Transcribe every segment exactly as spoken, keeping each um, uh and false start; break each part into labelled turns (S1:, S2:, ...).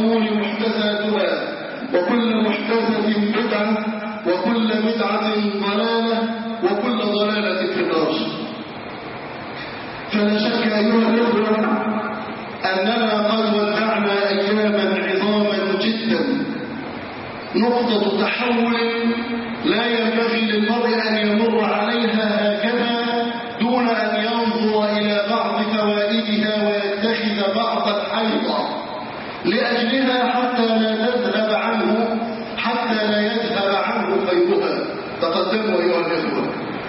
S1: الأمور محدثاتها وكل محدثة بدعة وكل بدعة ضلالة وكل ضلالة في النار. فلا شك أيها الأخوة أننا قد ودعنا أياما عظاما جدا، نقطة تحول لا ينبغي للمرء أن يمر عليها هكذا دون أن ينظر إلى بعض فوائدها ويتخذ بعض الحيطة لأجلها حتى لا تذهب عنه حتى لا يذهب عنه خيرها. تقدموا أيها الأخوة،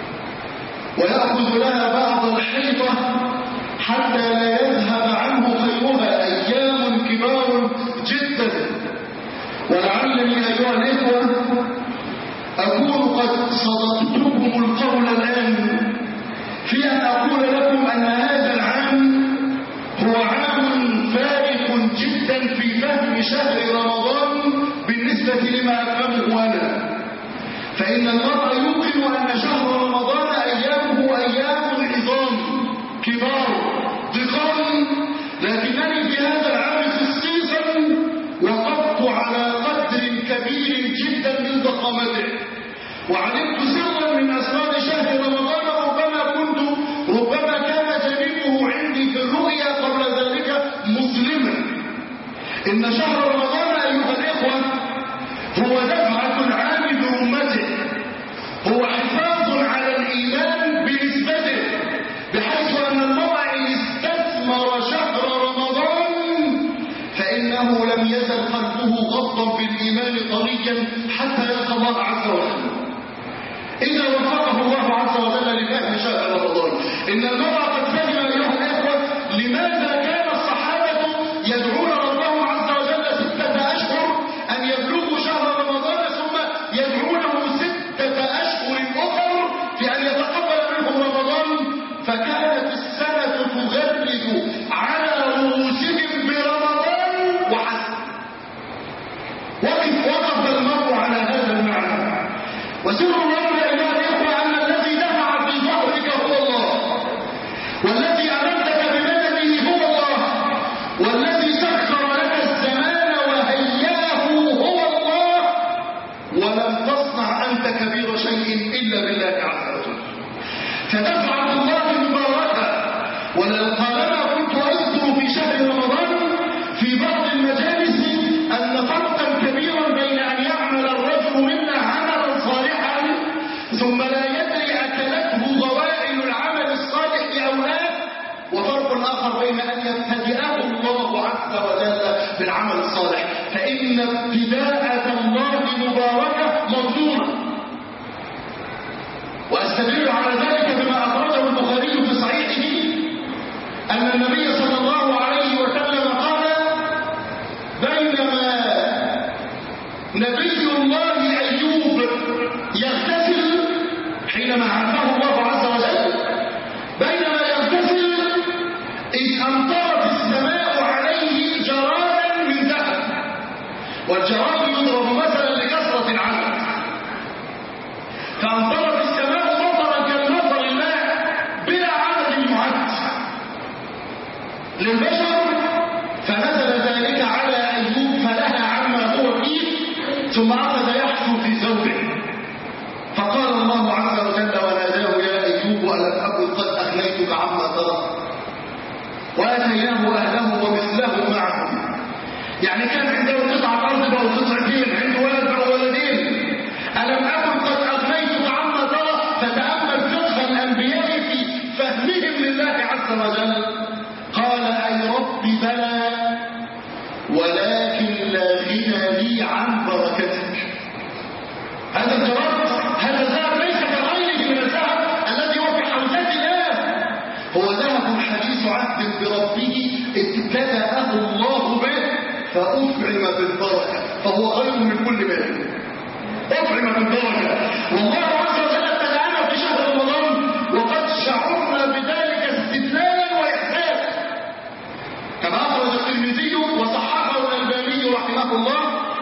S1: ويأخذ لها بعض الحيطة حتى لا يذهب عنه خيرها. أيام كبار جدا، ولعلني أيها الأخوة أكون قد صدقتكم القول الآن في أن أقول لكم أن هذا العام هو عام فارق جدا في فهم شهر رمضان بالنسبة لما أفهمه أنا. فإن المرء يوقن أن شهر رمضان أيامه أيام عظام كبار ضخام، لكنني في هذا العام خصيصا وقفت على قدر كبير جدا من ضخامته، وعلمت سرا من أسرار شهر رمضان ربما كنت ربما كان جانبه عندي في الرؤيا قبل ذلك مظلما. إن شهر رمضان أيها الإخوة هو دفعة العام برمته، هو حفاظ على الإيمان بنسبته، بحيث أن المرء إن استثمر شهر رمضان فإنه لم يزل قلبه غضا بالإيمان طريا حتى يلقى الله عز وجل إذا وفقه الله عز وجل لفهم شهر رمضان. إن المرء قد فهم أيها الإخوة لماذا كان الصحابة يدعون ربهم عز وجل ستة أشهر أن يبلغوا شهر رمضان ثم يدعونه ستة أشهر أخر في أن يتقبل منهم رمضان، فكانت السنة تغرد على رؤوسهم برمضان وحسب. وقف وقف المرء على هذا المعنى، وسر الأمر أيها الإخوة أن الذي دفع في ظهرك هو الله، والذي أمدك بمدده هو الله، والذي سخر لك الزمان وهياه هو الله، ولم تصنع أنت كبير شيء إلا بالله عز وجل. فدفعة الله مباركة. ولطالما كنت أذكر في شهر رمضان في بعض المجالس أن فرقا كبيرا بين أن يعمل الرجل منا عملا صالحا ثم لا يدري أكلته ضوائل العمل الصالح أو لا، وفرق آخر بين أن يبتدئه الله عز وجل بالعمل الصالح، فإن ابتداءة الله مباركة مضمونة. وأستدل على ذلك بما أخرجه البخاري في صحيحه أن النبي صلى الله عليه وسلم قال: بينما نبي الله أيوب يغتسل حينما عافاه الله عز وجل، بينما يغتسل إذ أمطرت السماء عليه جرادا من ذهب. والجراد يضرب مثلا لكثرة العدد، فأمطرت السماء مطرا كالمطر الماء بلا عدد معد للبشر، فنزل ذلك على أيوب فنهى عما هو فيه ثم أخذ يحثو في ثوبه، فقال الله عز وجل: وناداه يا أيوب ألم أكن قد أغنيتك عما ترى وآتيناه أهله ومثله معهم. يعني كان عنده قطعة أرض أو قطعتين، عنده ولد أو ولدين، ألم أكن قد أغنيتك عما ترى. فتأمل فقه الأنبياء في فهمهم لله عز وجل. قال: أي رب بلى ولكن لا غنى لي عن بركتك. هذا الجراد، هذا الذهب ليس كغيره من الذهب الذي هو في حوزات الله، هو ذهب حديث عهد بربه ابتدأه الله به فأفعم بالبركة، فهو خير من كل مال. أفعم بالبركة، والله عز وجل ابتدأنا في شهر رمضان وقد شعرنا بذلك استدلالا وإحساسا، كما أخرج الترمذي وصححه الألباني رحمه الله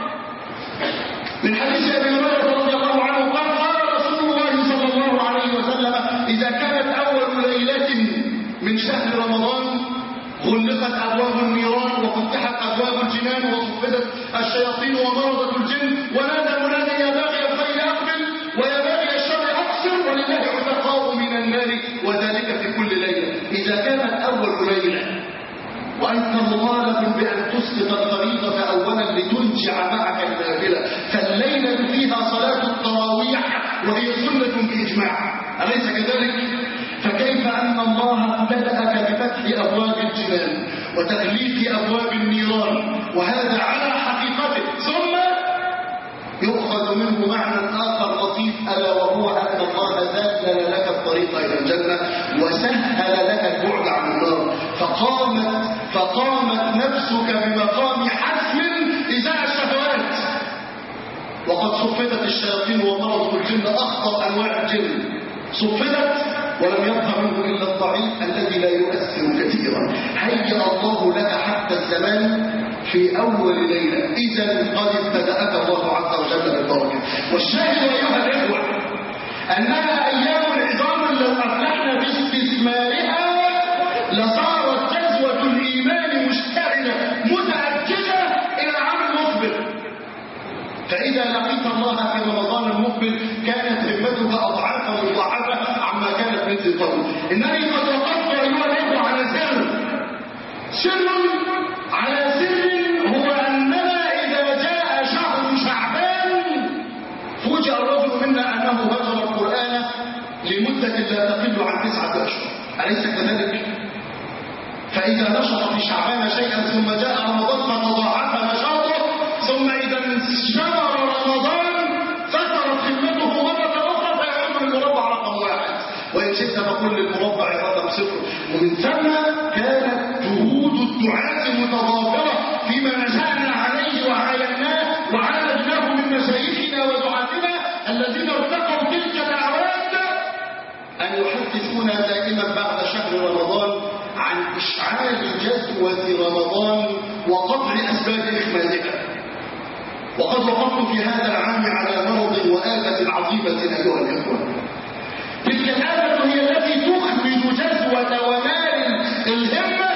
S1: من حديث أبي هريرة رضي الله عنه قال: قال رسول الله صلى الله عليه وسلم: إذا كانت أول ليلة من شهر رمضان غلقت أبواب النيران وفتحت أبواب الجنان وصفت فسدت الشياطين ومرضت الجن ونادى منادي يا باغي الخير أقبل ويا باغي الشر أقصر ولله عتقاء من النار وذلك في كل ليلة. إذا كانت أول ليلة وأنت مطالب بأن تسقط الفريضة أولا لتنجع معك النافلة، فالليلة فيها صلاة التراويح وهي سنة بإجماع، أليس كذلك؟ فكيف أن الله بدأك بفتح أبواب الجنان وتغليق أبواب النيران وهذا على حقيقته، ثم يؤخذ منه معنى آخر لطيف ألا وهو أن الله ذلل لك الطريق إلى الجنة وسهل لك البعد عن النار، فقامت فقامت نفسك بمقام حسم إزاء الشهوات. وقد صفدت الشياطين ومرض الجن أخطر أنواع الجن، صفدت ولم يبقى منه إلا الضعيف الذي لا يؤثر كثيرا. هيأ الله لك حتى الزمان في أول ليلة، إذا قد ابتدأك الله عز وجل بالبركة. والشاهد أيها الإخوة أنها أيام عظام لو أفلحنا باستثمارها لصارت جذوة الإيمان مشتعلة متأججة إلى العام المقبل. فإذا لقيت الله في رمضان المقبل كانت همتك أضعافا مضاعفة عما كانت مثل قبل. إنني قد وقفت أيها الإخوة على سر سر على سر هو أننا إذا جاء شهر شعبان فوجئ الرجل منا أنه هجر القرآن لمدة لا تقل عن تسعة أشهر، أليس كذلك؟ فإذا نشط في شعبان شيئا ثم جاء رمضان فتضاعف نشاطه، ثم إذا انشمر رمضان فترت خدمته مرة أخرى فيعود للمربع رقم واحد، وإن شئت فقل للمربع رقم صفر. ومن ثم كانت جهود الدعاة متضافرة فيما نشأنا عليه وعايناه وعالجناه من مشايخنا ودعاتنا الذين ارتقوا تلك الأعواد أن يحدثونا دائما بعد شهر رمضان عن إشعال جذوة رمضان وقطع أسباب إخمادها. وقد وقفت في هذا العام على مرض وآفة عظيمة أيها الإخوة. تلك الآفة هي التي تخرج جذوة ونار الهمة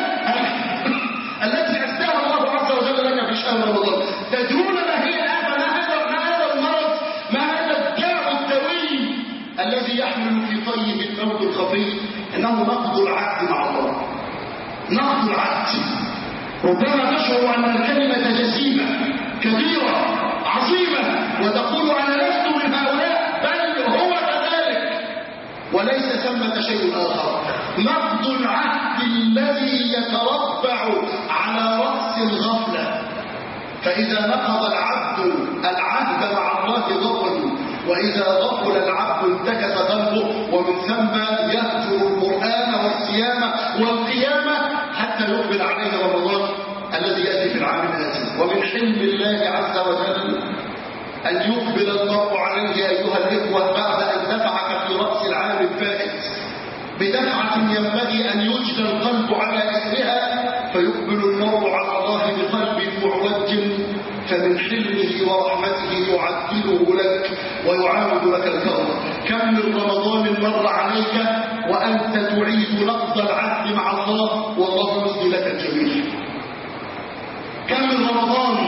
S1: التي أسداها الله عز وجل لنا في شهر رمضان. تدرون ما هي الآفة؟ ما هذا ما هذا المرض؟ ما هذا الداء الدوي الذي يحمل في طيه الموت الخفي؟ إنه نقض العهد مع الله. نقض العهد. ربما تشعر أن الكلمة جسيمة كبيرة عظيمة وتقول أنا لست من هؤلاء، بل هو كذلك، وليس ثمة شيء آخر. نقض العهد الذي يتربع على رأس الغفلة. فإذا نقض العبد العهد مع الله غفل، وإذا غفل العبد انتكس ذنبه، ومن ثم يهجر القرآن والصيام والقيامة حتى يقبل عليه رمضان الذي يأتي في العام الآتي. ومن حلم الله عز وجل أن يقبل المرء عليه أيها الإخوة بعد أن دفعك في رأس العام الفائت بدفعة ينبغي أن يجلى القلب على إثرها، فيقبل المرء على الله بقلب معوج، فمن حلمه ورحمته يعدله لك ويعاود لك الكرم. كم من رمضان مر عليك وأنت تعيد نقض العهد مع الله والله يسدي لك الجميل. كم من رمضان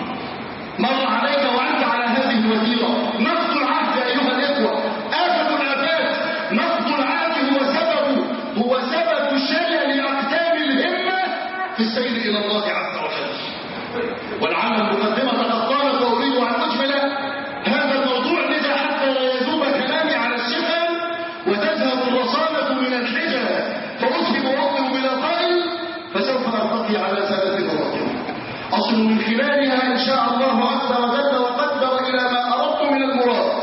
S1: مر عليك وأنت على هذه الوتيرة. نقض العهد أيها الإخوة آفة الآفات. نقض العهد هو سبب هو سبب شلل أقدام الهمة في السير إلى الله عز وجل. ولعل المقدمة قد طالت وأريد أن أجمل هذا الموضوع، لذا حتى لا يذوب كلامي على الشفا وتذهب الرصانة من الحجة فأصبح وأطلب بلا قائل، فسوف نلتقي على ثلاث مواطن أصل من خلالها إن شاء الله عز وجل وقدر إلى ما أردت من المراد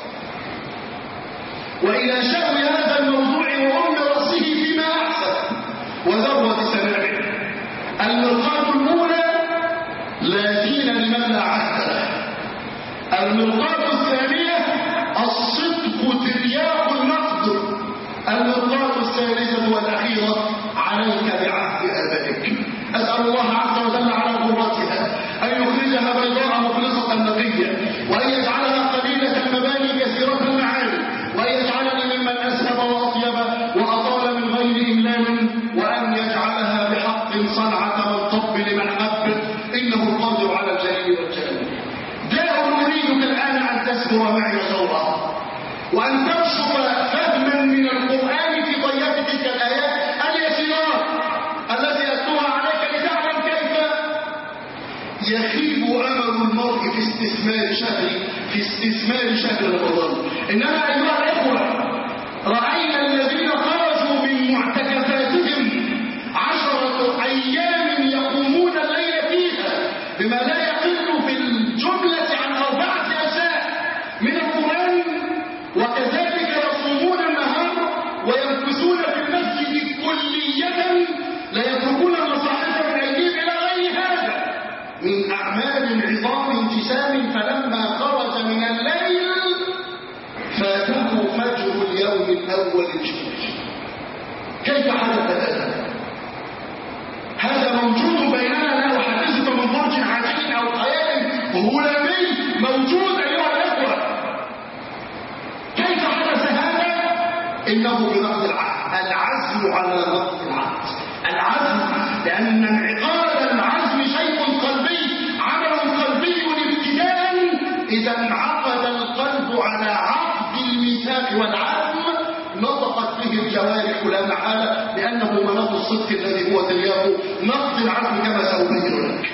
S1: وإلى شأن هذا الموضوع وأم رأسه فيما أحسن وذروة سنامه. المرقاة الأولى لا دين لمن لا عهد له. المرقاة الثانية الصدق ترياق النقد. المرقاة الثالثة والأخيرة عليك بعهد آبائك. أسأل الله عز وجل على قرتها أن يخرجها بيضاء مخلصة نقية، وأن يجعلها قليلة المباني كثيرة المعاني، وأن يجعلني ممن أسهب وأطيب وأطال من غير إملال، وأن يجعلها بحق صنعة من طب لمن حب، إنه القادر على الجميع. وأن ترشف فهما من القرآن في طيات تلك الآيات اليسيرات التي أتلوها عليك لتعلم كيف يخيب أمل المرء في استثمار شهر في استثمار شهر رمضان. إنما أيها الإخوة، رأينا الذين خرجوا من معتكفاتهم عشرة أيام يقومون الليل فيها بما لا يقل في الجملة عن أربعة أجزاء من القرآن، وكذلك يصومون النهار ويمكثون في المسجد كلية، لا يتركون المصاحف من أيديهم إلى غير هذا من أعمال عظام انتسام. فلما خرج من الليل فاته فجر اليوم الأول الجميل. كيف حدث هذا؟ هذا موجود بيننا، لا أحدثك من برج عجين أو خيال هلامي، موجود أيها الأخوة. كيف حدث هذا؟ إنه بنقض العهد، العزم على نقض العهد، العزم، لأن انعقاد العزم شيء قلبي، عمل قلبي ابتداء. إذا انعقد القلب على عقد الميثاق والعزم نطقت به الجوارح لا محالة، لأنه مناط الصدق الذي هو ترياق نقض العزم كما سأبين لك.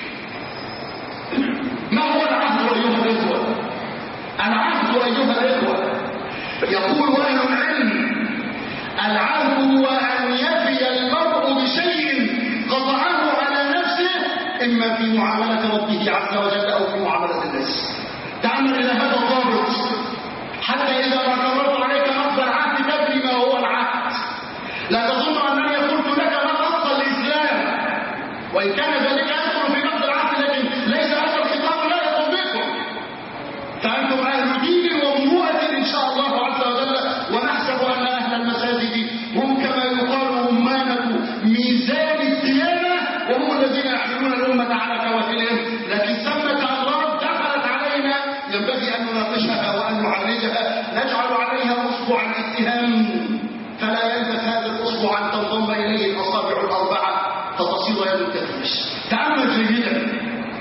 S1: ما هو العهد أيها الإخوة؟ العهد أيها الإخوة يقول أهل العلم: العهد هو أن يفي المرء بشيء قطعه على نفسه، إما في معاملة ربه عز وجل أو في معاملة الناس. تعمل إلى هذا الضابط حتى إذا ما قررت عليك نقض العهد تدري ما هو العهد. لا تظن أنني قلت لك نقض الإسلام، وإن كان ذلك يدخل في نقض العهد، لكن ليس هذا الخطاب لا يطبقكم. فأنتم أهل دين ومروءة إن شاء الله عز وجل، ونحسب أن أهل المساجد هم كما يقال همانة ميزان الديانة، وهم الذين يحملون الأمة على كوافلهم. لكن ثمة أمراض دخلت علينا ينبغي أن نناقشها وأن نعالجها، نجعل عليها أصبع الاتهام، فلا يلبث هذا الأصبع أن تنضم إليه الأصابع الأربعة فتصير يد التفتيش. تأمل جيدا.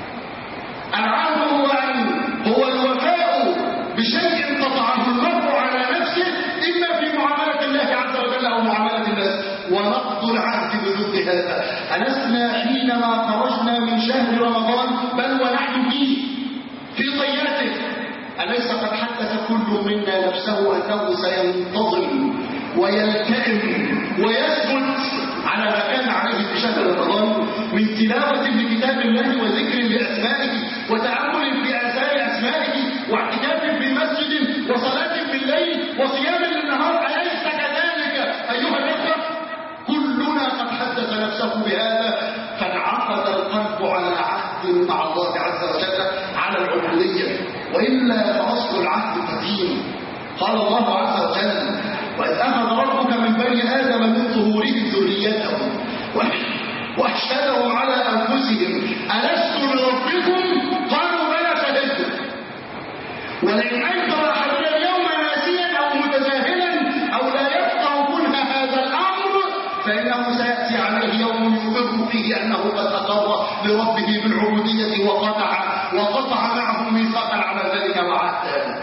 S1: العهد هو أن هو الوفاء بشيء قطعه المرء على نفسه، إما في معاملة الله عز وجل أو معاملة الناس، ونقض العهد بضد هذا. ألسنا حينما خرجنا من شهر رمضان بل ونحن فيه في طياته، أليس قد حدث كل منا نفسه أنه سينتظم ويلتئم ويسجد على ما كان عليه في شهر رمضان من تلاوة لكتاب الله وذكر لأسمائه وتأمل في آثار أسمائه واعتكاف في مسجد وصلاة بالليل وصيام للنهار؟ أليس كذلك أيها الأخوة؟ كلنا قد حدث نفسه بهذا، فانعقد القلب على عهد مع الله عز وجل على العبودية، وإلا فأصل العهد قديم. قال الله عز وجل: وإذ أخذ ربك من بني آدم من ظهورهم ذريتهم وأشهدهم على أنفسهم ألست بربكم؟ قالوا بلى شهدتم. ولئن أنكر أحدنا اليوم ناسيا أو متجاهلا أو لا يفقه كنه هذا الأمر فإنه سيأتي عليه يوم يقر فيه أنه قد أقر لربه بالعبودية وقطع وقطع معه ميثاقا على ذلك وعهدا.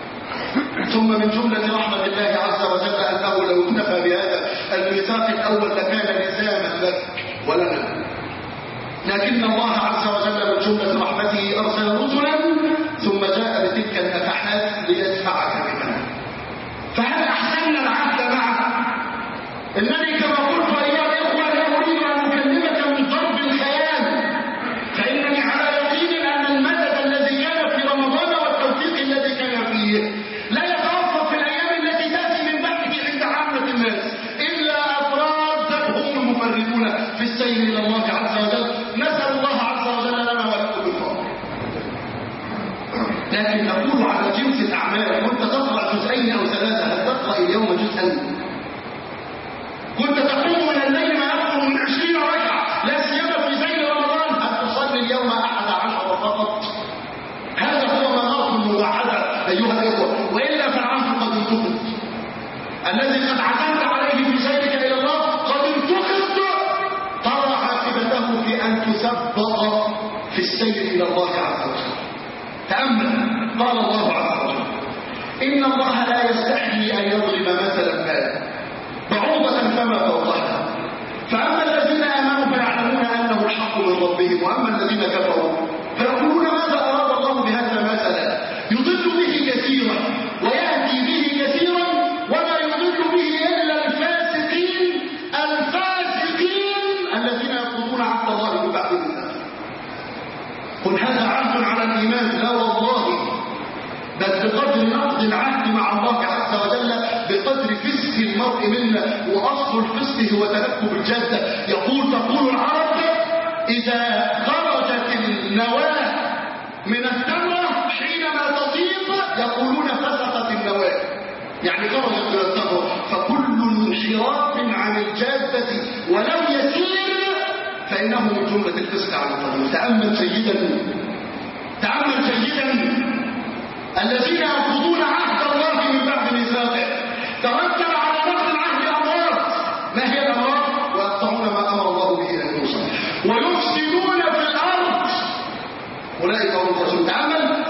S1: ثم من جملة رحمة الله عز وجل أنه لو اكتفى بهذا الميثاق الأول لكان لزاما لك ولنا، لكن الله عز وجل من جملة رحمته أرسل رسلا ثم جاء بتلك النفحات ليدفعك بها. فهل أحسننا العهد معه؟ الذي كما قلت أيها الإخوة لا أريد أن أكلمك من ضرب الخيال، فإنني على يقين أن المدد الذي كان في رمضان والتوفيق الذي كان فيه لا يتوقف في الأيام التي تأتي من بعده عند عامة الناس، إلا أفراد هم المفردون في السير إلى الله عز وجل. نسأل الله عز وجل لنا ولكم بالفضل. لكن نقول على جنس الأعمال: كنت تقرأ جزئين أو ثلاثة، هل تقرأ اليوم جزءا؟ كنت تقوم من الليل ما يقوم من عشرين ركعة لا سيما في سير رمضان، هل تصلي اليوم أحد عشر فقط؟ هذا هو مناط الموحدة أيها الإخوة، وإلا فالعهد قد انتقض. الذي قد عزمت عليه في سيرك إلى الله قد انتقض، ترى عاقبته في أن تثبط في السير إلى الله عز وجل. تأمل، قال الله عز وجل: إن الله لا يستحيي أن يضرب مثلا ما بعوضة فما فوقها فأما الذين آمنوا فيعلمون أنه الحق من ربهم وأما الذين كفروا فيقولون ماذا أراد الله بهذا مثلا يضل به كثيرا ويهدي به كثيرا وما يضل به إلا الفاسقين الفاسقين الذين يقولون عهد الله من بعد ميثاقه. قل هذا عهد على الإيمان؟ لا والله، بل بقدر نقض العهد مع الله عز وجل بقدر فسق المرء منا، وأصل الفسق هو تركب الجادة. يقول تقول العرب إذا خرجت النواة من التمرة حينما تطيب يقولون فسقت النواة، يعني خرجت من التمرة. فكل انحراف عن الجادة ولو يسير فإنه من جملة الفسق على الطريق. تأمل جيدا تأمل جيدا الذين ينقضون عهد الله من بعد ميثاقه ترتب على نقض العهد أمراض. ما هي الأمراض؟ ويقطعون ما أمر الله به أن يوصل ويفسدون في الأرض، أولئك هم الرسول. تأمل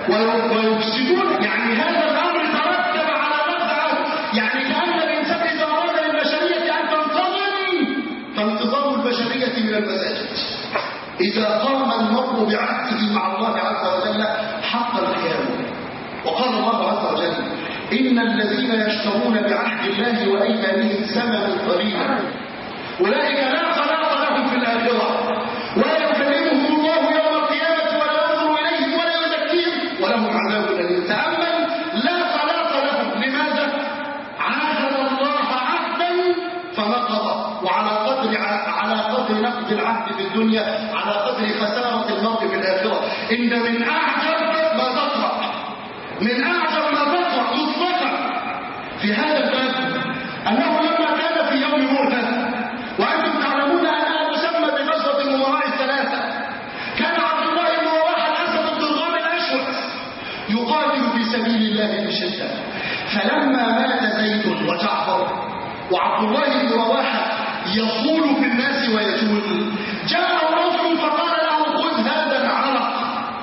S1: ويفسدون، يعني هذا الأمر ترتب على نقض عهد، يعني كأن الإنسان إذا أراد للبشرية أن تنتظم فانتظام البشرية من المساجد. إذا قام المرء بعهده مع الله عز وجل حق القيام. وقال الله عز وجل إن الذين يشترون بعهد الله وأيمانهم ثمنا قليلا أولئك لا خلاق لهم في الآخرة ولا يكلمهم الله يوم القيامة ولا ينظر إليهم ولا يزكيهم ولهم عذاب أليم. تأمل، لا خلاق لهم. لماذا؟ عاهد الله عهدا فنقض، وعلى قدر على قدر نقض العهد في الدنيا على قدر خسارة المرء في الآخرة. إن من أعجب ما تقرأ من أعجب ما تقرأ مطلقا في هذا الباب أنه لما كان في يوم مؤتة، وأنتم تعلمون أنها تسمى بغزوة الأمراء الثلاثة، كان عبد الله بن رواحة الأسد بن الغام الأشوت يقاتل في سبيل الله بشدة. فلما مات زيد وجعفر وعبد الله بن رواحة يصول في الناس ويجول، جاء رجل فقال له خذ هذا العرق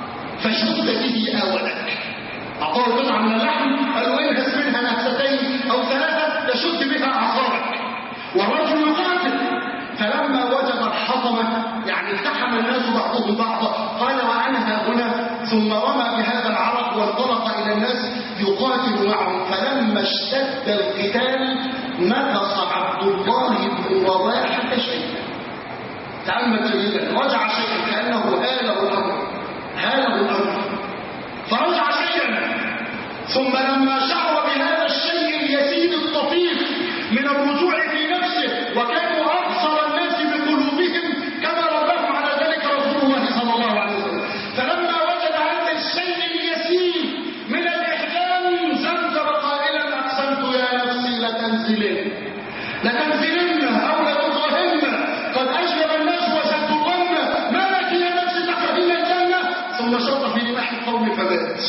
S1: فشد به آولك. أعطاه قطعة من اللحم قالوا انهز منها نفستين أو ثلاثة تشد بها أعصابك. والرجل يقاتل، فلما وجد الحطمة يعني التحم الناس بعضهم بعضا قال وأنا ها هنا، ثم رمى بهذا العرق وانطلق إلى الناس يقاتل معهم. فلما اشتد القتال نقص عبد الله بن رواحة شيئا. تأمل جيدا، رجع شيئا كأنه هاله الأمر هاله الأمر فرجع شيئا. ثم لما شعر بهذا الشيء اليسير الطفيف من الرجوع في نفسه وكانوا أبصر الناس بقلوبهم كما ربهم على ذلك رسول الله صلى الله عليه وسلم، فلما وجد هذا الشيء اليسير من الإحزان زمزم قائلا أقسمت يا نفسي لتنزلن لتنزلن أو لتطهرن قد أجلب الناس وستطن ما لك يا نفسي تحتهن الجنة. ثم شط في رماح القوم فمات.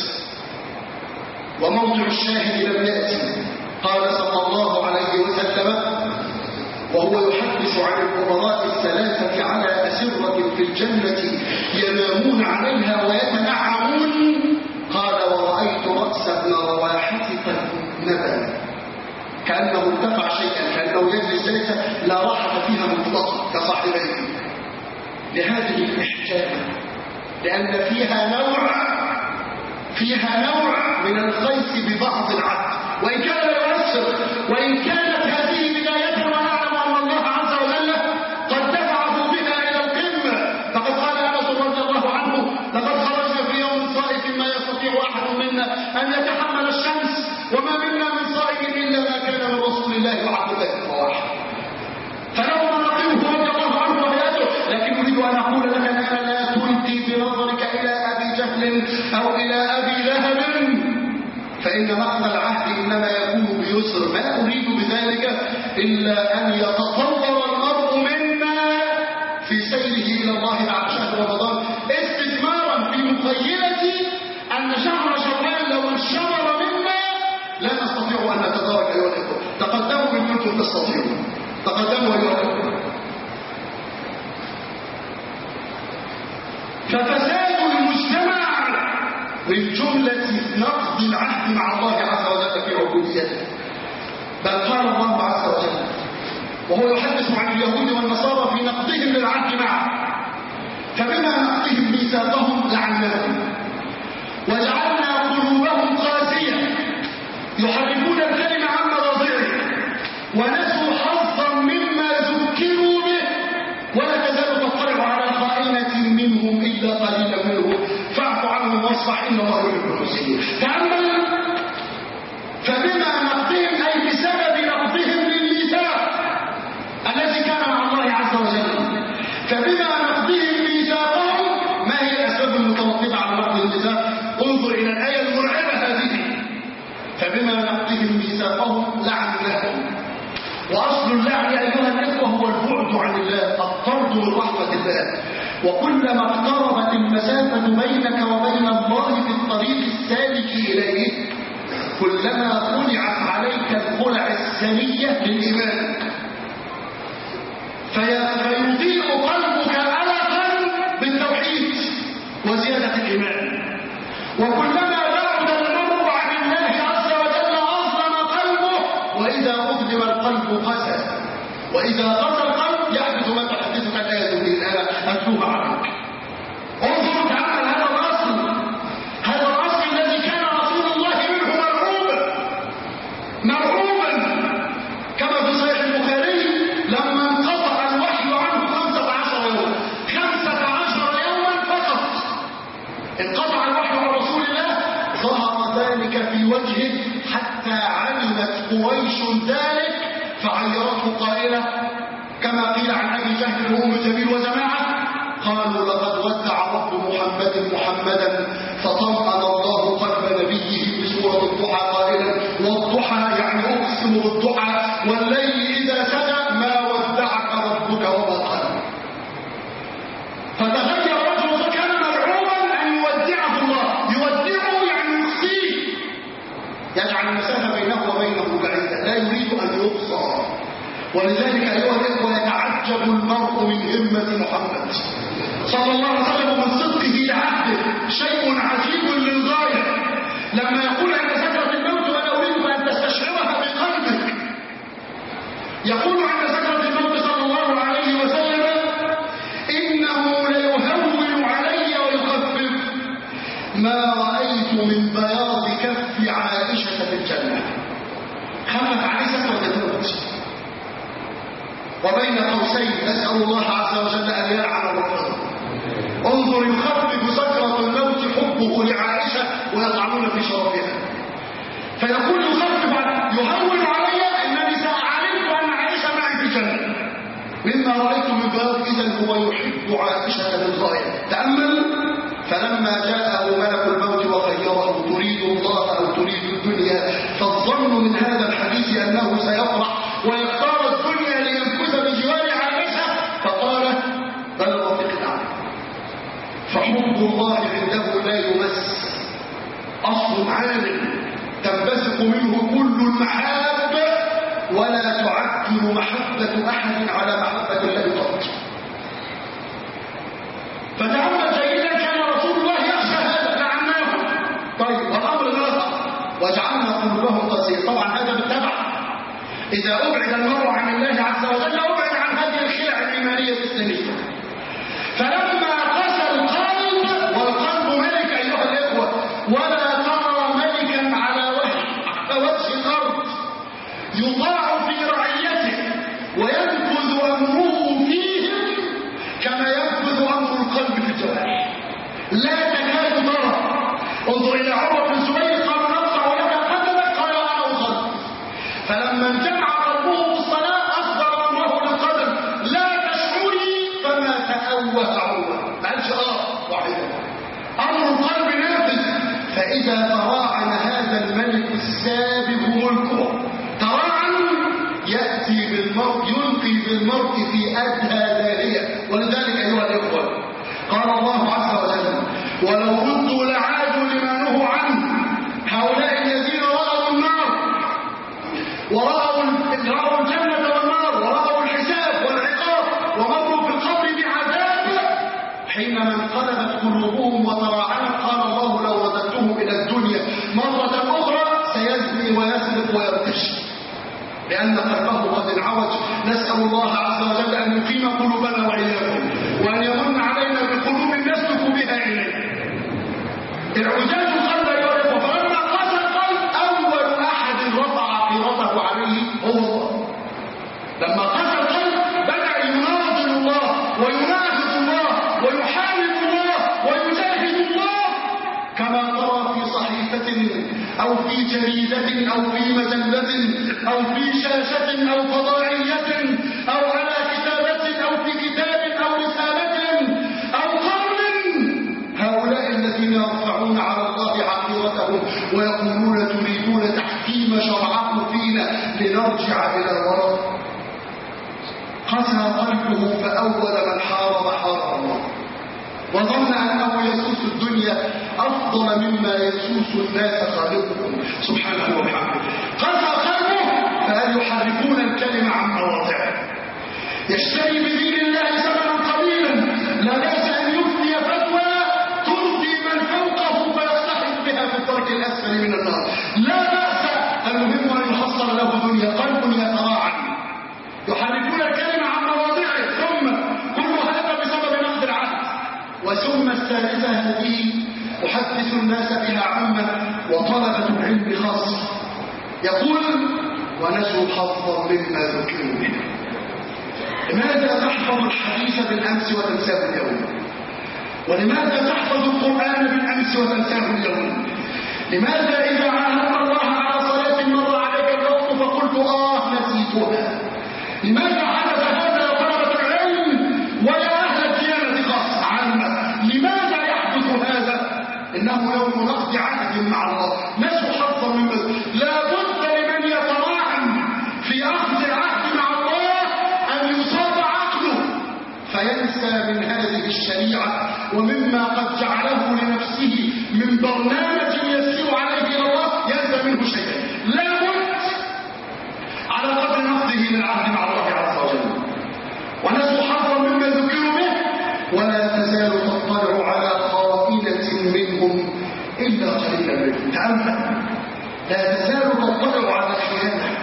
S1: وموضع الشاهد لم يأتي. قال صلى الله عليه وسلم وهو يحدث عن الأمراء الثلاثة على أسرة في الجنة ينامون عليها ويتنعمون، قال ورأيت رأس ابن رواحة قد نبل كأنه ارتفع شيئا، كأنه يجلس جلسة لا راحة فيها مطلقا كصاحبيه لهذه الإحجاب، لأن فيها نوع فيها نوع من الخيس ببعض العبد وإن كان لا يؤثر، وإن كانت هذه بداية ونعلم أن الله عز وجل قد دفعه بها إلى القمة. فقد قال أنس رضي الله عنه لقد خرجنا في يوم صائف ما يستطيع أحد منا أن يتحمل الشمس وما منا من صائم إلا ما كان من رسول الله وعبد الله بن رواحة. فلو نقيمه رضي الله عنه وحياته، لكن أريد أن أقول لك أنك لا تلقي بنظرك إلى أبي جهل أو إلى أبي لهب، فإن نقض العهد إنما يكون بيسر. ما أريد بذلك إلا أن يتطور المرء منا في سيره إلى الله بعد شهر رمضان استثمارا في مخيلة أن شهر شوال لو انشمر منا لا نستطيع أن نتدارك أيها الإخوة. تقدموا إن كنتم تستطيعون، تقدموا أيها الإخوة. ففساد المجتمع من جملة نقض نقضي العهد مع الله عز وجل في عبوديته. بل قال الله عز وجل وهو يحدث عن اليهود والنصارى في نقضهم للعهد معه: فبما نقضهم ميثاقهم لعناهم وجعلنا قلوبهم قاسية يحرفون الكلمة عن مواضعه ونسوا حظا مما ذكروا به ولا تزال تطلع على خائنة منهم إلا قليلا منهم فاعف عنهم واصفح إن الله يحب المحسنين. تأمل: فبما نقضهم أي بسبب نقضهم للميثاق الذي كان مع الله عز وجل. فبما نقضهم ميثاقهم، ما هي الأسباب المترتبة على نقض الميثاق؟ انظر إلى الآية المرعبة هذه: فبما نقضهم ميثاقهم لعناهم. وأصل اللعن أيها الإخوة هو البعد عن الله، الطرد من رحمة الله. وكلما اقتربت المسافة بينك وبين الله في الطريق السالك إليه كلما خلعت عليك الخلع السنية للإيمان، فيضيء قلبك ألقا بالتوحيد وزيادة الإيمان. وكلما بعد المرء عن الله عز وجل أظلم قلبه، وإذا أظلم القلب قسى، وإذا قسى القلب يحدث ما تحدثك الآية الآن أتوب عنك. انظروا تعالى هذا الأصل، هذا الأصل الذي كان رسول الله منه مرعوبا مرعوبا كما في صحيح البخاري لما انقطع الوحي عنه خمسة عشر يوما خمسة عشر يوما فقط انقطع الوحي عن رسول الله. ظهر ذلك في وجهه حتى علمت قريش ذلك فعيرته قائلة كما قيل عن أبي جهل وأم جميل وجماعة: قالوا لقد ودع رب محمد محمدا فطمأن الله قلب نبيه بسورة الضحى قائلا: والضحى يعني أقسم بالضحى والليل إذا سجى ما ودعك ربك وما قلى. فتغير وجهه فكان مرعوبا أن يودعه الله. يودعه يعني يخزيه، يجعل المسافة بينه وبينه بعيدة، لا يريد أن يبصر. ولذلك أيها الإخوة يتعجب المرء من همة محمد صلى الله عليه وسلم ومن صدقه لعهده. شيء عجيب للغاية لما يقول عند سكرة الموت: وأنا أريد أن تستشعرها بقلبك. يقول عند سكرة الموت صلى الله عليه وسلم: إنه ليهون علي ويخفف ما رأيت من بياض كف عائشة في الجنة. خفف عائشة وتموت. وبين قوسين نسأل الله عز وجل أن يلعن الرحمن. انظر: يخفف سكرة الموت حبه لعائشة ويطعنون في شرفها. فيقول يخفف يهون علي أنني سأعلمت أن عائشة معي في الجنة مما رأيت من باب. إذن هو يحب عائشة للغاية. تأمل: فلما جاءه ملك الموت وخيره: تريد الله أو تريد الدنيا؟ فالظن من هذا الحديث أنه سيفرح ويختار الدنيا لينفذ بجوار عائشة، فقال: بل الرفيق الأعلى. فحب الله عنده لا يمس، أصل عالم تنبثق منه كل المحبة ولا تعكر محبة أحد على محبة الله قط. فتأمل جيدا: كان رسول الله يخشى هذا فعناه. طيب، والأمر الآخر: وجعلنا قلوبهم قاسية. طبعا هذا بالتبع. إذا أبعد المرء عن الله عز وجل أبعد عن هذه الخلع الإيمانية الإسلامية. فلما قسى القلب، والقلب ملك أيها الإخوة، ولا ترى ملكا على وجه الأرض يطاع في رعيته وينفذ أمره فيهم كما ينفذ أمر القلب في الجوارح. لا تكاد ترى. انظر إلى عروة بن الزبير: قال: نقطع ولك قدمك؟ قال: أنا أصلي. فلما انجمع قلبه بالصلاة أصدر أمره للقدم: لا تشعري، فما تأوه عروة. ما قالش آه واحدة، أمر القلب نافذ. فإذا تراعن هذا الملك السابق ملكه تراعن يأتي بالمرء، يلقي بالمرء في أدهى داهية. ولذلك أيها الإخوة قال الله عز وجل: ولو ردوا لعادوا لما نهوا عنه. هؤلاء الذين رأوا النار ورأوا رأوا الجنة والنار ورأوا الحساب والعقاب ومروا في القبر بعذاب، حينما انقلبت قلوبهم وتراعنت قال الله: لو رددتهم إلى الدنيا مرة لأن قلبه قد انعوج. نسأل الله عز وجل أن يقيم قلوبنا وإياكم، وأن يمن علينا بقلوب نسلك بها إليه. العجاج القلب أيها الأخوة، فلما قسى القلب أول أحد رفع عقيرته عليه هو الله. لما قسى القلب بدأ يناضل الله وينافق الله ويحارب الله ويجاهد الله، كما ترى في صحيفة أو في جريدة أو في مجلة أو في شاشة أو فضائية أو على كتابة أو في كتاب أو رسالة أو قول. هؤلاء الذين يرفعون على الله عقيرتهم ويقولون تريدون تحكيم شرعكم فينا لنرجع إلى الوراء. قسى قلبه فأول من حارب حارب الله، وظن أنه يسوس الدنيا أفضل مما يسوس الناس خالقهم سبحانه وبحمده. قسى قلبه فهل يحرفون الكلمة عن مواضعه. يشتري بدين الله ثمنا قليلا، لا بأس أن يفتي فتوى ترضي من فوقه فيستحق بها في الدرك الأسفل من النار، لا بأس. المهم أن يحصل له دنيا، قلب يتراعى. يحرفون الكلمة عن مواضعه، ثم كل هذا بسبب نقد العهد. وثم الثالثة هذه أحدث الناس بها عامة وطلبة العلم خاصة. يقول ونسوا حظا مما ذكروا به. لماذا تحفظ الحديث بالأمس وتنساه اليوم؟ ولماذا تحفظ القرآن بالأمس وتنساه اليوم؟ لماذا إذا عاهدت الله على صلاة مر عليك الوقت فقلت آه نسيتها؟ لماذا حدث هذا يا طلبة العلم ويا أهل الديانة خاصة عامة؟ لماذا يحدث هذا؟ إنه يوم نقض عهد مع الله، نسوا حظا من مزد. لا بد لمن يتراعى في أخذ العهد مع الله أن يصاب عقله فينسى من هذه الشريعة ومما قد جعله لنفسه من برنامج يسير عليه إلى الله، ينسى منه شيئا. لا بد على قدر نقضه للعهد مع الله عز وجل. ونسوا حظا مما ذكروا به، ولا تزال تطلع على خائنة منهم إلا قليلا منهم. تأمل، لا تزال تطلع على خيانة.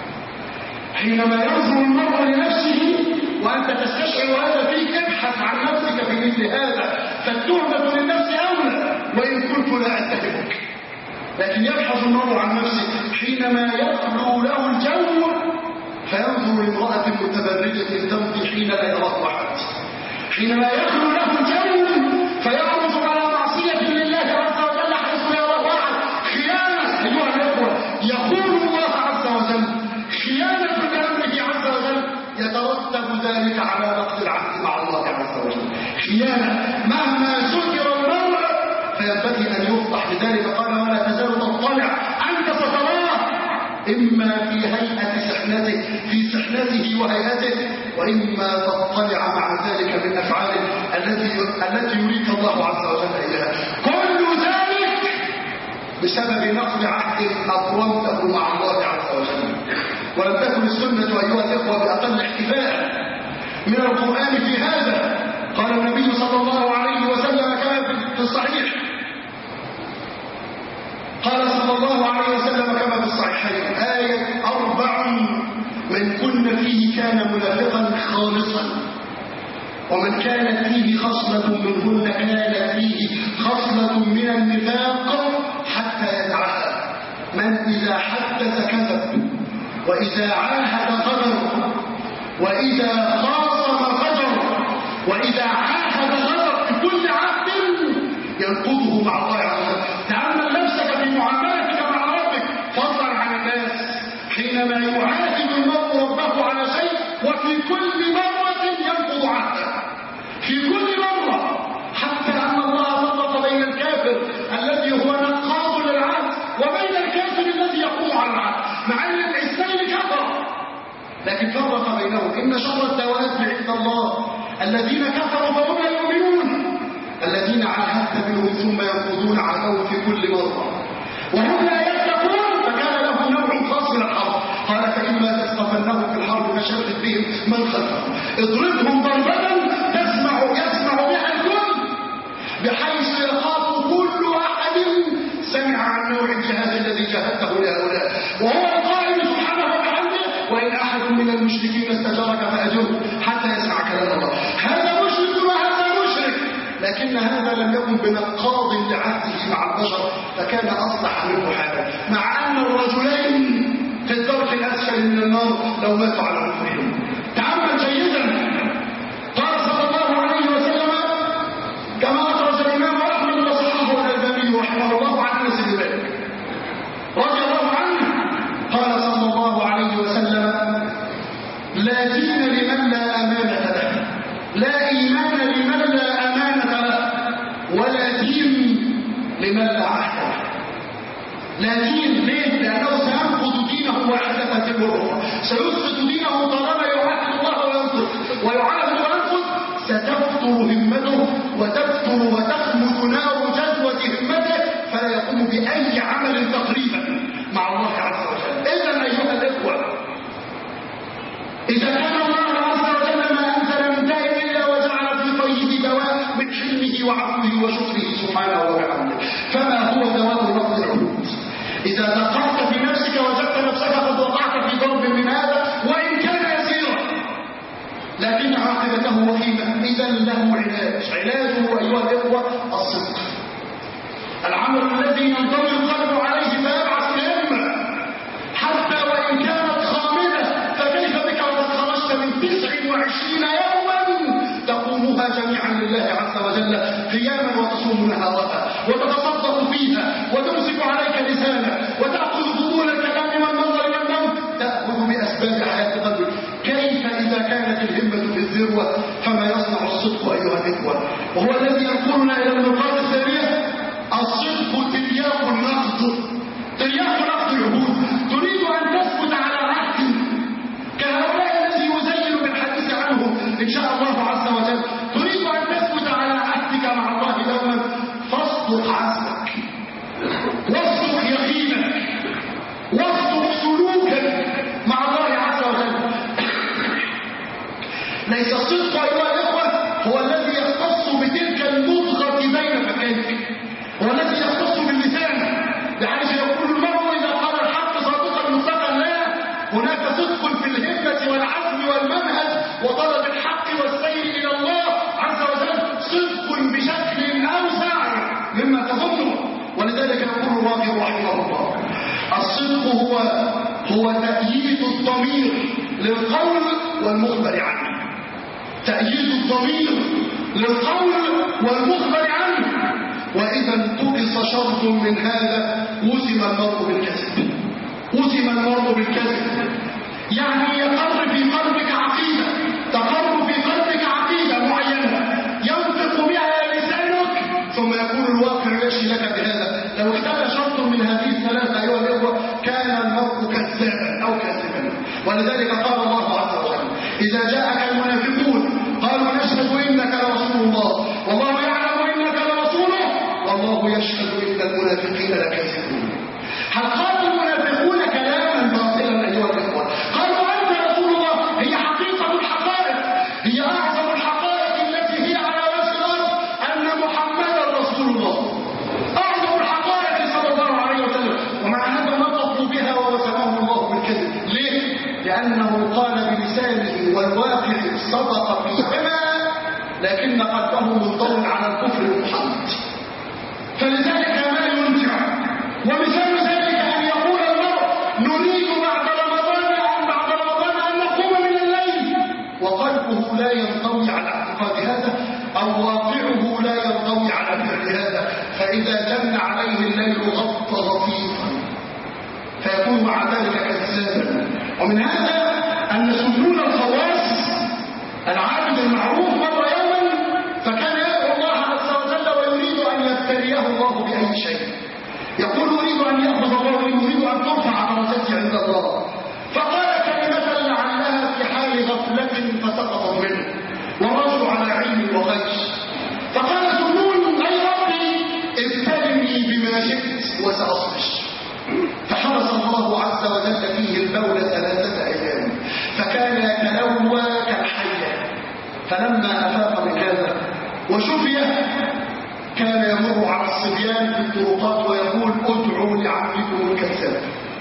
S1: حينما ينظر المرء لنفسه وأنت تستشعر هذا فيك، ابحث عن نفسك في مثل هذا، فالتهمة للنفس أولى وإن كنت لا أتهمك. لكن يبحث المرء عن نفسه حينما يخلو له الجو فينظر لامرأة متبرجة تمضي حين لا يراه أحد. حينما يخلو له الجو فيعرض على معصية لله عز وجل حيث لا يراه أحد. خيانة أيها الأخوة، يقول الله عز وجل خيانة لأمره عز وجل يترتب ذلك على نقض العهد مع الله عز وجل. خيانة مهما ستر المرء فينبغي أن يفضح. لذلك قال ولا تزال تطلع، أنت ستراه إما في هيئة سحنته في سحنته وهيئته، وإما تطلع مع ذلك من أفعاله التي التي يريك الله عز وجل إليها. كل ذلك بسبب نقض عهد أبرمته مع الله عز وجل. ولم تكن السنة أيها الإخوة بأقل احتفاء من القرآن في هذا. قال النبي صلى الله عليه وسلم كما في الصحيح، قال صلى الله عليه وسلم كما في الصحيحين آية أربع من كن فيه كان منافقا خالصا، ومن كانت فيه خصلة منهن كانت فيه خصلة من النفاق حتى يدعها. من إذا حدث كذب، وإذا عاهد غدر، وإذا خاصم فجر، وإذا عاهد غدر. في كل عهد ينقضه مع الله عز وجل. تأمل نفسك في معاملتك مع ربك فضلا عن الناس. حينما يعاهد المرء ربه على شيء وفي كل مرة ينقض عهده، في كل مرة، حتى أن الله فرق بين الكافر الذي هو نقاض للعهد وبين الكافر الذي يقوم على العهد، مع أن الاثنين كفر لكن فرق بينهم. إن شر الدواب عند الله الذين كفروا فهم لا يؤمنون، الذين عاهدت منهم ثم ينقضون عهدهم في كل مرة وهم لا يتقون، فكان له نوع خاص من الحرب. قال فإما تثقفنهم في الحرب فشرد بهم من خلفهم، اضربهم ضربة تسمع يسمع بها الكل، بحيث يخاف كل أحد سمع عن نوع الجهاد الذي جاهدته لهؤلاء، وهو القائل سبحانه وتعالى لكن هذا لم يكن بنقاض لعهده مع البشر، فكان أصلح منه حالا، مع أن الرجلين في الدرك الأسفل من النار لو ماتوا على كفرهم. تعمل جيدا. قال صلى الله عليه وسلم كما أخرج الإمام أحمد وصححه الألباني رحمه الله عن أنس بن مالك رضي الله عنه، قال صلى الله عليه وسلم: لا دين لمن لا أمانة له، لا إيمان لمن لا أمانة له، ولا دين لمن لا عهد له. لا دين ليه؟ لأنه سينقض دينه واحدة تتم الأخرى، سيسقط دينه طالما يعاهد الله وينقض ويعاهد وينقض، ستفتر همته وتفتر وتخمد نار جذوة همته، فلا يقوم بأي عمل تقريبا مع الله عز وجل. إذا أيها الإخوة، إذا كان الله عز وجل ما أنزل من داء إلا وجعل في طيه دواء من حلمه وعفوه وشكره سبحانه وبحمده، فما هو دواء نقض العهود؟ إذا دققت في نفسك وجدت نفسك قد وقعت في ضرب من هذا وإن كان يسيرا لكن عاقبته وخيمة، إذا له علاج. علاجه أيها الإخوة الصدق، العمل الذي ينضوي القلب عليه فيبعث الهمة حتى وإن كانت خامدة. فكيف بك وقد خرجت من تسع وعشرين يوما تقومها جميعا لله عز وجل قياما وتصوم نهارها وتتصدق فيها وتمسك عليك لسانك وتأخذ فضول الكلام والنظر والنوم، تأخذ بأسباب حياة قلبك. كيف إذا كانت الهمة في الذروة؟ فما يصنع الصدق أيها الإخوة؟ وهو الذي ينقلنا إلى النقاط الثانية. الصدق ترياق النقد، ترياق نقد العهود. تريد أن تثبت على عهد كهؤلاء الذي يزين بالحديث عنهم إن شاء الله عز وجل. تريد أن تثبت على عهدك مع الله دوما، فاصدق عزمك، واصدق يقينك، واصدق سلوكك مع الله عز وجل. ليس الصدق أيها الإخوة هو الذي يختص بتلك المضغة بين فكيك، هو الذي يختص باللسان، بحيث يقول المرء إذا قال الحق صادقا مطلقا لا. هناك صدق في الهمة والعزم والمنهج وطلب الحق والسير إلى الله عز وجل، صدق بشكل أوسع مما تظنه. ولذلك يقول الراغب رحمه الله: الصدق هو هو تأييد الضمير للقول والمخبر عنه، تأييد الضمير للقول والمخبر عنه. وإذا انتقص شرط من هذا وزم المرء بالكذب، وزم المرء بالكذب. يعني يقر في قلبك عقيدة، تقر في قلبك عقيدة معينة ينطق بها لسانك، ثم يكون الواقع يشي لك بهذا. لو اختل شرط من هذه الثلاثة أيها الإخوة كان المرء كذابا أو كاذبا. ولذلك قال الله عز وجل: إذا جاءك المنافقون قالوا نشهد إنك لرسول الله والله يعلم إنك لرسوله والله يشهد إن المنافقين لكاذبون. هل قال المنافقون كلاما باطلا أيها الإخوة؟ قالوا أنت رسول الله. هي حقيقة الحقائق، هي أعظم الحقائق التي هي على وجه الأرض أن محمدا رسول الله، أعظم الحقائق صلى الله عليه وسلم. ومع هذا نطقوا بها ووسمه الله بالكذب. ليه؟ لأنه قال بلسانه والواقع صدق فيهما لكن قلبه منطوي على الكفر المحمد. فلذلك ما ينجع. ومثال ذلك أن يقول المرء: نريد بعد رمضان أن بعد رمضان أن نقوم من الليل، وقلبه لا ينطوي على اعتقاد هذا، أو واقعه لا ينطوي على فعل هذا. فإذا جن عليه الليل غط غطيطا فيكون مع ذلك كذابا. ومن هذا أن سنون الخواص العابد المعروف مر يوما فكان يدعو الله عز وجل ويريد أن يبتليه الله بأي شيء. يقول: أريد أن يأخذ الله، يريد أن ترفع درجتي عند الله. فقال كلمة لعلها في حال غفلة فسقط منه والرجل على علم وغيش. فقال سنون: أي ربي ابتلني بما شئت وسأصبر. فحرص الله عز وجل فيه البول ثلاثة أيام فكان يتلوى كالحية. فلما أفاق من هذا وشفي كان يمر على الصبيان في الطرقات ويقول: ادعوا لعمكم الكذاب،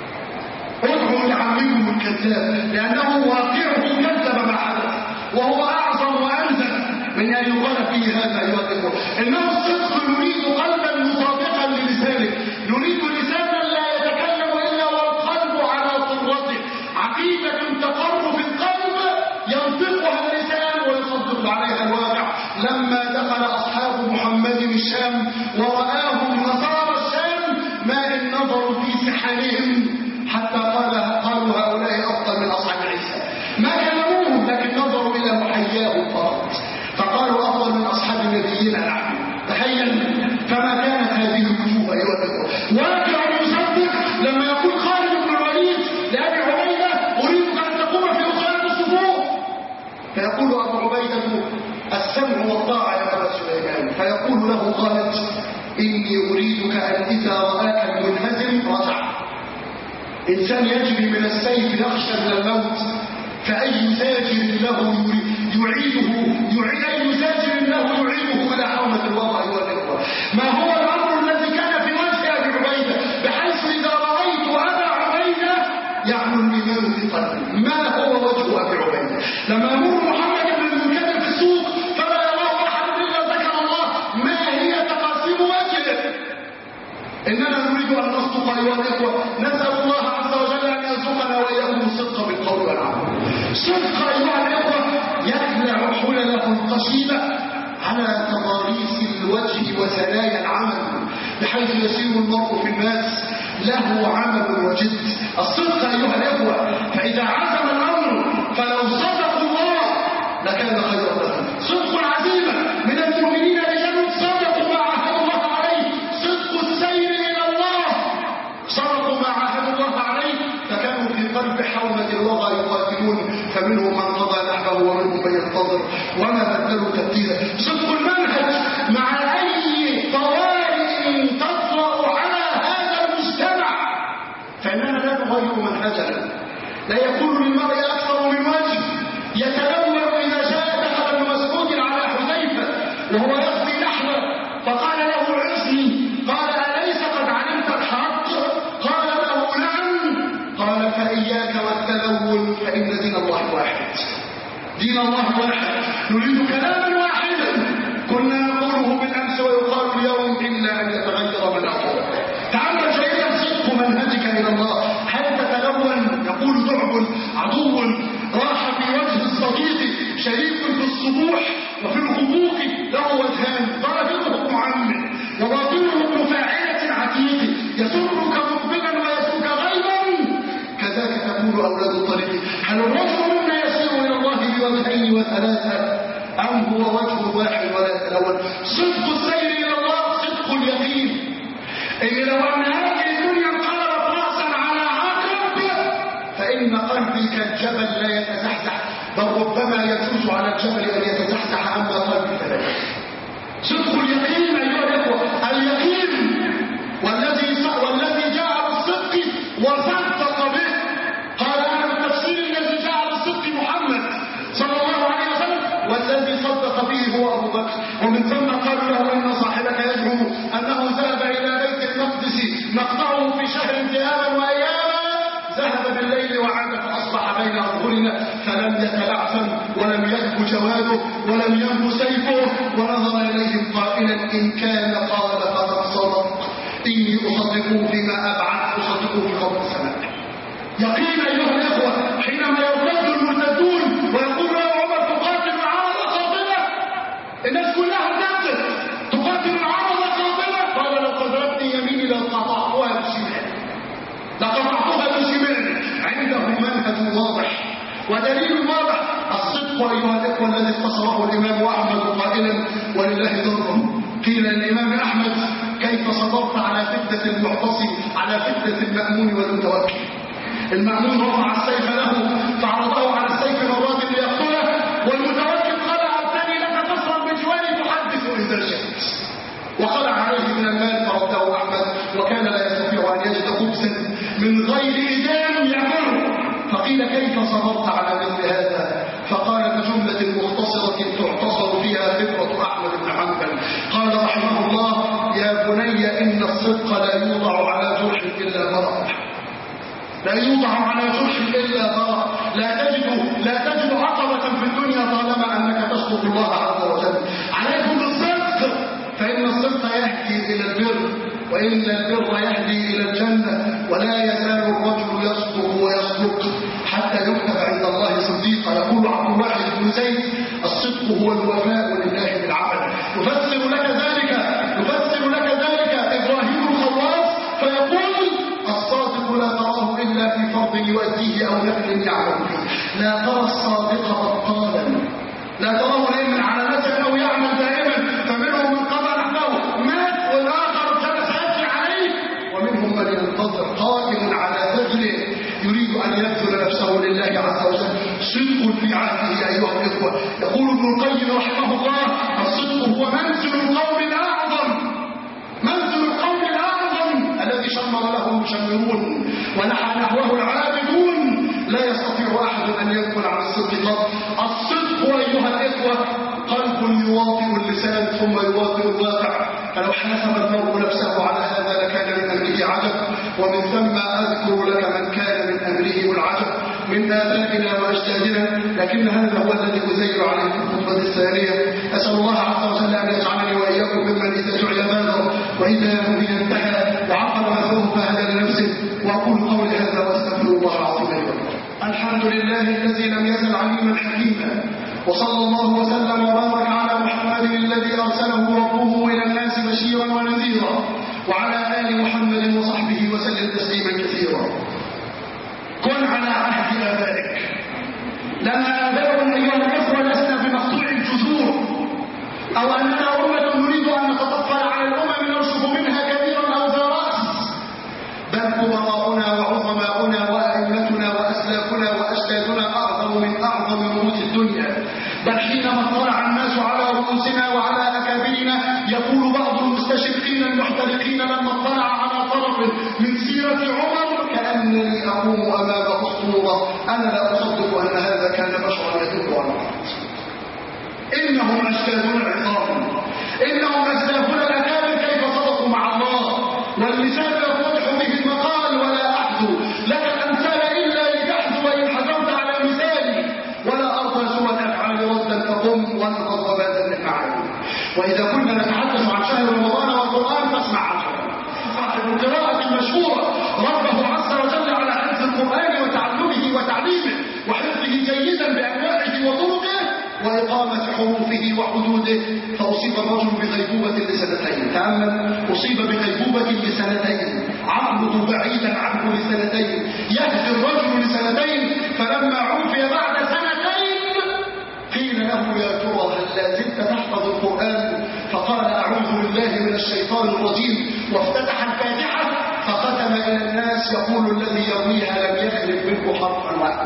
S1: ادعوا لعمكم الكذاب، لأنه واقعه كذب ما حدث وهو أعظم وأنزل من أن يقال فيه هذا أيها الإخوة. إنه الصدق يريد قلبا مطابقا للسانه، يريد لسانا لا يتكلم إلا والقلب على طرته، عقيدة تقر في القلب ينطقها اللسان ويصدق عليها الواقع. لما دخل أصحاب محمد الشام ورآهم نصارى الشام ما إن نظروا في سحرهم حتى قال قالوا هؤلاء أفضل من أصحاب عيسى، ما كلموهم لكن نظروا إلى محياهم فقط فقالوا أفضل من أصحاب نبينا نحن. تخيل فما كانت هذه الوجوه أيها الأخوة. واقع يصدق لما يقول خالد بن الوليد لأبي عبيدة أريدك أن تقوم في أخرى الصفوف، فيقول أبو عبيدة السمع والطاعة يا أبا سليمان، فيقول له خالد إني أريدك أن إذا رآك المنهزم رجع. إنسان يجري من السيف يخشى من الموت، فأي زاجر له يعيده يعيد أي زاجر له يعيده إلى حومة الوضع أيها الإخوة. ما هو الأمر الذي كان في وجه أبي عبيدة بحيث إذا رأيت أبا عبيدة يعلو الإيمان في قلبي؟ ما هو وجه أبي عبيدة؟ لما يمر محمد بن المنكدر في السوق فلا يراه أحد إلا ذكر الله، ما هي تقاسيم وجهه؟ إننا نريد أن نصدق أيها الإخوة، نسأل الله عز وجل أن يرزقنا وإياكم الصدق بالقول والعمل. صدق أيها الإخوة يخلع حلله القشيبة على تضاريس الوجه وزلايا العمل بحيث يسير المرء في الناس له عمل وجد. الصدق أيها الإخوة، فإذا عزم الأمر فلو صدقوا الله لكان خيرا لهم. صدق العزيمة من المؤمنين رجال صدقوا ما عاهدوا الله عليه، صدق السير إلى الله صدقوا ما عاهدوا الله عليه، فكانوا في قلب حومة الوضع يقاتلون، فمنهم من قضى نحبه ومنهم من ينتظر وما بدلوا تبديلا. صدق المنهج مع أي طوارئ تطرأ على هذا المجتمع، فإننا لا نغير منهجنا. لا يكون للمرء أكثر من وجه يتلون إذا جاء دخل ابن مسعود على حذيفة وهو يقضي نحوه فقال له عزني، قال أليس قد علمت الحق؟ قال له نعم. قال فإياك والتلون فإن دين الله واحد. دين الله واحد، نريد كلاما واحدا كنا نقوله بالأمس ويقال اليوم إلا أن يتغير من أقوى. تعمل جيدا صدق منهجك إلى الله. هل تتلون؟ يقول ذعب عدو راح في وجه الصديق شريك في الصبوح وفي الغبوق له وجهان، ظاهره معمر وباطنه مفاعلة عتيق، يسرك مقبلا ويسرك غيبا، كذلك تقول أولاد الطريق. هل الرجل منا يسير إلى الله بوجهين وثلاثة أم هو وجه واحد ولا يتلون؟ صدق السير إلى الله صدق اليقين. إن لو أن هذه الدنيا انقلبت رأسا على عقب فإن قلبي كالجبل لا يتزحزح، بل ربما يجوز على الجبل أن يتزحزح أما قلبي فلا. صدق اليقين أيها الأخوة، اليقين والذي والذي جاء بالصدق وصدق به. قال أهل التفسير الذي جاء بالصدق محمد صلى الله عليه وسلم، والذي صدق به هو أبو بكر. ومن ثم قالوا له إن صاحبك يزعم أنه ذهب إلى بيت المقدس نقطعه في شهر ذهابا وأياما، ذهب بالليل وعاد فأصبح بين أظهرنا فلم يتلعثم ولم يهب جواده ولم ينب سيفه، ونظر إليهم قائلا إن كان قال فقد صدق، إني أصدقه فيما أبعد أصدقه في قبر السماء. يقين أيها الإخوة حينما يرتد المرتدون ويقول له عمر تقاتل العرب قاطبة، الناس كلها ارتدت، تقاتل العرب قاطبة، قال لو قدرتني يميني لقطعتها بشمال، لقطعتها بشمال. عنده منهج واضح ودليل واضح. الصدق أيها الإخوة الذي اختصره الإمام أحمد قائلا ولله ضره. قيل الإمام أحمد كيف صبرت على فتنة المعتصم على فتنة المأمون والمتوكل؟ المأمون رفع السيف له فعرضه على السيف مرات ليقتله، والمتوكل قلع الثاني لك تصرا بجواري تحدث إذا شئت، وقلع عليه من المال فرده أحمد، وكان لا يستطيع أن يجد خبزا من غير إدام يأكله. فقيل كيف صبرت على مثل هذا؟ فقال بجملة مختصرة تعتصر فيها فكرة أحمد بن حنبل، قال رحمه الله يا بني إن الصدق لا يوضع على جرح إلا مرض، لا يوضع على جرح إلا مرض، لا تجد لا تجد عقبة في الدنيا طالما أنك تصدق الله عز وجل. عليكم بالصدق، فإن الصدق يهدي إلى البر، وإن البر يهدي إلى الجنة، ولا يزال الرجل يصدق ويصدق حتى يكتب عند الله صديقا. يقول عبد الواحد بن زيد: الصدق هو الوفاء لله بالعمل. يفسر لك ذلك يفسر لك ذلك إبراهيم الخواص فيقول: الصادق لا تراه إلا في فرض يؤديه أو نفل يعمل فيه. لا ترى الصادق بطالا، لا تراه دائما على نفسه أو يعمل دائما، فمنهم من قضى نحبه مات والآخر جلس يبكي عليه، ومنهم من ينتظر قائم على ثغره يريد أن يبذل نفسه لله عز وجل. صدق في عهده أيها الإخوة. يقول ابن القيم رحمه الله: الصدق هو منزل القوم الأعظم، منزل القوم الأعظم الذي شمر له المشمرون ونحى نحوه العابدون. لا يستطيع أحد أن ينقل عن الصدق قط. الصدق أيها الإخوة قلب يواطئ اللسان ثم يواطئ الواقع، فلو حاسب المرء نفسه على هذا لكان من أمره عجب. ومن ثم أذكر لك من كان من أمره العجب من آبائنا وأجدادنا، لكن هذا هو الذي أزيل عليه في الخطبة الثانية. أسأل الله عز وجل أن يجعلني وإياكم ممن إذا دعي بابه وإذا نهي انتهى وعقل مثوه فهدى لنفسه. وأقول قولي هذا وأستغفر الله العظيم لي ولكم. الحمد لله الذي لم يزل عليما حكيما، وصلى الله وسلم وبارك على محمد الذي أرسله ربه إلى الناس بشيرا ونذيرا، وعلى آل محمد وصحبه وسلم تسليما كثيرا. كن على عهد آبائك. لما آباؤنا أيها الإخوة لسنا بمقطوع الجذور، أو أننا أمة نريد أن نتطفل على الأمم نرشف منها كبيرا أو ذا رأس، بل كبراؤنا وعظماؤنا وأئمتنا وأسلافنا وأجدادنا أعظم من أعظم رؤوس الدنيا. بل حينما اطلع الناس على رؤوسنا وعلى أكابرنا يقول بعض المستشرقين المحترقين لما اطلع على طرف من سيرة عمر: كأنني أقوم أمام أسطورة، أنا لا أصدق أن هذا كان بشرا يدل على الأرض. إنهم أجدادنا العظام، إنهم أسلافنا الأكابر كيف صدقوا مع الله. واللسان يفتح به المقال ولا أحذو لك الأمثال إلا لتحذو وإن حكمت على مثالي، ولا أرضى سوى الأفعال ردا فقم وانقض بادا للمعاني. وإذا كنا نتحدث عن شهر رمضان والقرآن فاسمع عنه. صاحب القراءة المشهورة ربه عز وجل على حفظ القرآن وتعلمه وتعليمه وحفظه جيدا بأنواعه وطرقه وإقامة حروفه وحدوده، فأصيب الرجل بغيبوبة لسنتين. تأمل: أصيب بغيبوبة لسنتين، عقله بعيدا عنه لسنتين، يهدي الرجل لسنتين. فلما عوفي بعد سنتين قيل له: يا ترى هل لا زلت تحفظ القرآن؟ فقال: أعوذ بالله من الشيطان الرجيم، وافتتح الفاتحة فختم إلى الناس يقول: الذي يرويها لم يخلف منه حرفا واحدا.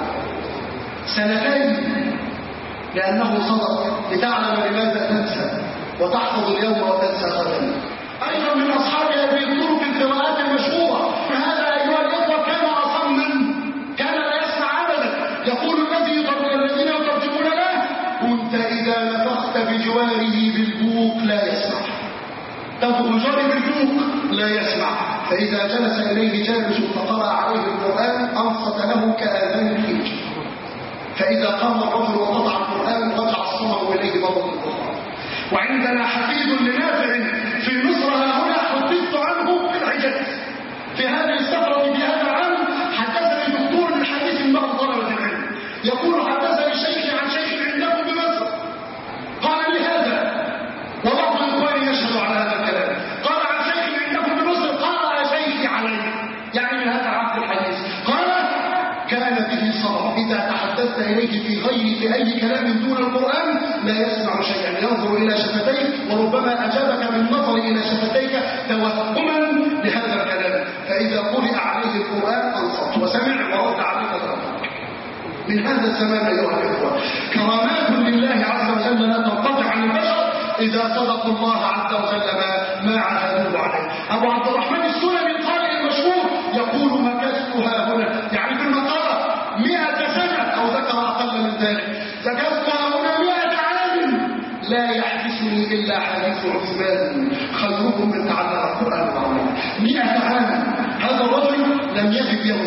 S1: سنتين، لأنه صدق. لتعلم لماذا تنسى وتحفظ اليوم وتنسى غدا. أيضا من أصحاب هذه الطرق القراءات المشهورة هذا أيها الأخوة كان أصما، كان لا يسمع أبدا. يقول الذي الذين يترجمون له: كنت إذا نفخت بجواره بالبوق لا يسمع. تنفخ بجواره بالبوق لا يسمع. فإذا جلس إليه جالس فقرأ عليه القرآن أنصت له كآذان الحج. فإذا قام الرجل وقطع القرآن رجع الصمم إليه مرة أخرى. وعندنا حفيد لنافع في مصر ها هنا حدثت عنه في الحجاز. في هذه السفرة في هذا العام حدثني دكتور من حديث من بعض طلبة العلم يقول: حدثني شيخي عن شيخ عندكم بمصر قال لي هذا، وبعض إخواني يشهد على هذا الكلام. قال: عن شيخ عندكم بمصر قرأ شيخي علي، يعني من هذا العام في الحديث. قال: كان به صبر، إذا تحدثت إليه في غير في أي كلام دون القرآن لا يسمع شيئا، ينظر إلى شفتيك وربما أجابك من نظر إلى شفتيك توهما لهذا الكلام. فإذا قرئ عليه القرآن أنصت وسمع ورد عليك ذلك. من هذا الزمان أيها الإخوة كرامات لله عز وجل لا تنقطع عن البشر إذا صدقوا الله عز وجل ما, ما عهدوه عليه. أبو عبد الرحمن السلمي القارئ المشهور يقول: مكثتها هنا، يعني في المقام مئة سنة، أو ذكر أقل من ذلك، مكثتها هنا مئة عام لا يحدثني إلا حديث عثمان خيركم من تعلم القرآن العظيم. مئة عام. هذا الرجل لم يغب يوما،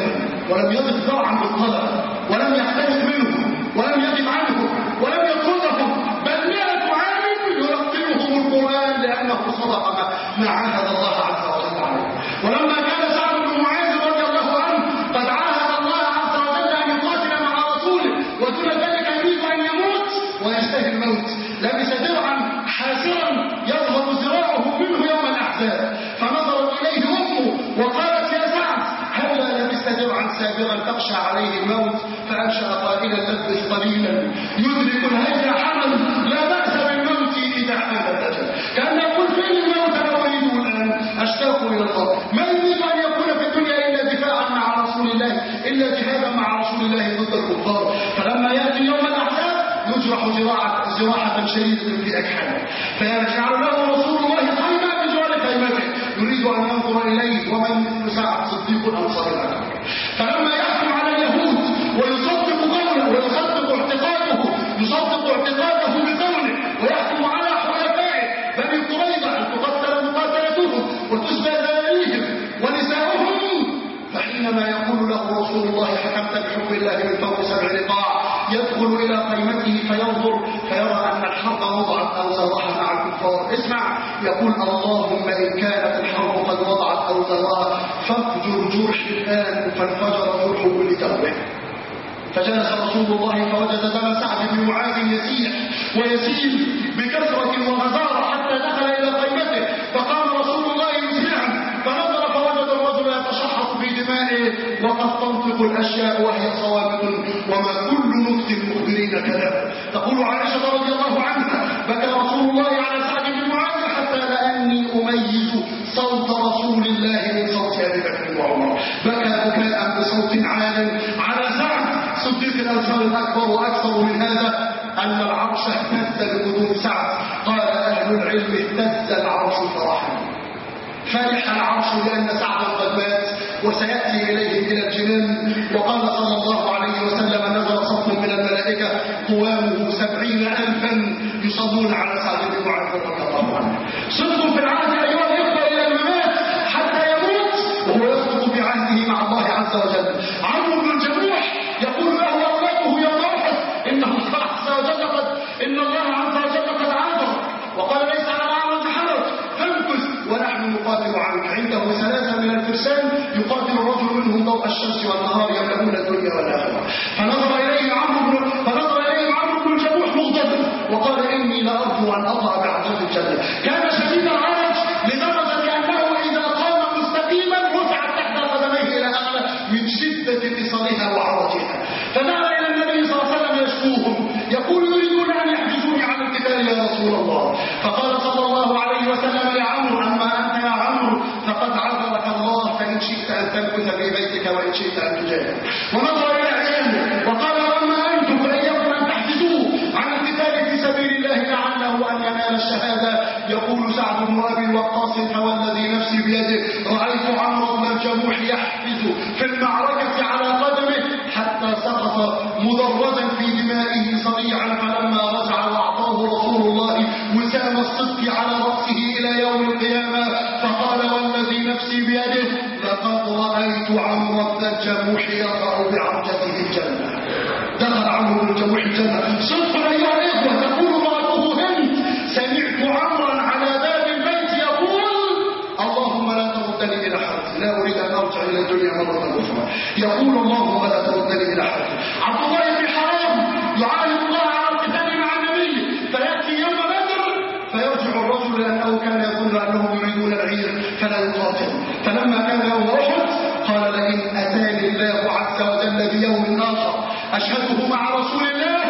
S1: ولم يضف ذرعا بالطلب، ولم يختلف منه، ولم يغب عنه، ولم يطردهم، بل مئة عام يلقنهم القرآن لأنه صدق ما عاهد الله عز وجل عليه. ولما كان سعد بن معاذ رضي الله عنه قد عاهد الله عز وجل أن يقاتل مع رسوله ودون ذلك يريد أن يموت ويشتهي الموت، لبس درعا حاسرا يظهر ذراعه منه يوم الأحزاب، فنظرت إليه أمه وقالت يا سعد هلا لبست درعا سابرا تخشى عليه الموت؟ فأنشأ قائلا لبس قليلا يدرك الهجر حمل، لا بأس بالموت إذا حان الأجل. كان يقول فين الموت أنا أريده الآن، أشتاق إلى الله، ما يريد أن يكون في الدنيا إلا دفاعا مع رسول الله، إلا جهادا مع رسول الله ضد الكفار. فلما يأتي يوم الأحزاب يجرح جراحة جراحة شديدة في أكحله، فيجعل له رسول الله خيمة بجوار خيمته يريد أن ينظر إليه، ومن مثل سعد صديق الأنصار الأكبر. فلما يحكم على اليهود ويصدق قوله ويصدق اعتقاده يصدق اعتقاده بقوله، ويحكم على حلفائه بني قريظة أن تقتل مقاتلتهم وتسبى ذراريهم ونساؤهم، فحينما يقول له رسول الله حكمت بحكم الله من فوق سبع رقاع، يدخل إلى قيمته فينظر فيرى أن الحرب وضعت أوزارها مع الكفار. اسمع، يقول اللهم إن كانت الحرب قد وضعت أوزارها فافجر جرحي الآن، فانفجر جرحه لتوبه. فجلس رسول الله فوجد دم سعد بن معاذ يسيح ويسيل بكثرة وغزارة حتى دخل إلى قيمته، فقام رسول الله مسرعا فنظر فوجد الرجل يتشحط في دمائه وقد تنطق الأشياء وهي صوابت، وما كل نطق المخبرين كذب. تقول عائشة رضي الله عنها بكى رسول الله على سعد بن معاذ حتى لأني أميز صوت رسول الله من صوت أبي بكر وعمر، بكى بكاء بصوت عال على سعد صديق الأنصار الأكبر. وأكثر من هذا أن العرش اهتز بقدوم سعد، قال أهل العلم اهتز العرش فرحا، فرح العرش لأن سعدا قد مات وسيأتي إليه إلى الجنان. وقال صلى الله عليه وسلم نزل صف من الملائكة قوامه سبعين ألفا يصلون على سعد بن معاذ رضي الله عنه. صدق في العهد أيها الإخوة إلى الممات حتى يموت وهو يصدق في عهده مع الله عز وجل. عمرو بن الجموح يقول له أولاده يوم أحد إن الله عز وجل قد إن الله عز وجل قد عاذر وقال ليس على الأعرج حرج فامكث ونحن نقاتل عنك. عنده ثلاثة من الفرسان يقاتل الرجل منهم ضوء الشمس والنهار يملؤون الدنيا والآخرة. فنظر إليه عمرو بن فنظر إليه عمرو بن الجموح مغضبا وقال إني لأرجو أن أطلع بعرض الجنة. كان شديد العرج لدرجة أنه إذا قام مستقيما رفعت تحت قدميه إلى أعلى من شدة اتصالها وعرجها. فدعا إلى النبي صلى الله عليه وسلم يشكوهم يقول يريدون أن يحجزوني عن القتال يا رسول الله. فقال صلى الله عليه وسلم لعمرو أما أنت يا عمرو فقد عذرك الله فإن شئت أن تمكث في بيتك وإن شئت أن تجاهد. ونظر إلى عياله وقال وأما أنتم فإياكم أن تحجزوه عن القتال في سبيل الله لعله أن ينال الشهادة. يقول سعد بن أبي وقاص فوالذي نفسي بيده رأيت عمرو بن الجموح يحفز في المعركة على قدمه حتى سقط مدرجا في دمائه صريعا. فلما رجع وأعطاه رسول الله وسام الصدق على رأسه إلى يوم القيامة فقال والذي نفسي بيده لقد رأيت عمرو بن الجموح يقع بعرجته الجنة. دخل عمرو بن الجموح الجنة. صدق أيها الإخوة. تقول امرأته هند سمعت عمرا على باب البيت يقول اللهم لا تردني إلى حرب، لا أريد أن أرجع إلى الدنيا مرة أخرى. يقول اللهم لا تردني إلى حرب. عبد الله بن حرام يعاهد الله على القتال مع النبي فيأتي يوم بدر فيرجع الرجل لأنه كان يظن أنهم يريدون العير فلا يقاتل. فلما كان يوم أحد قال لئن أتاني الله عز وجل بيوم آخر أشهده مع رسول الله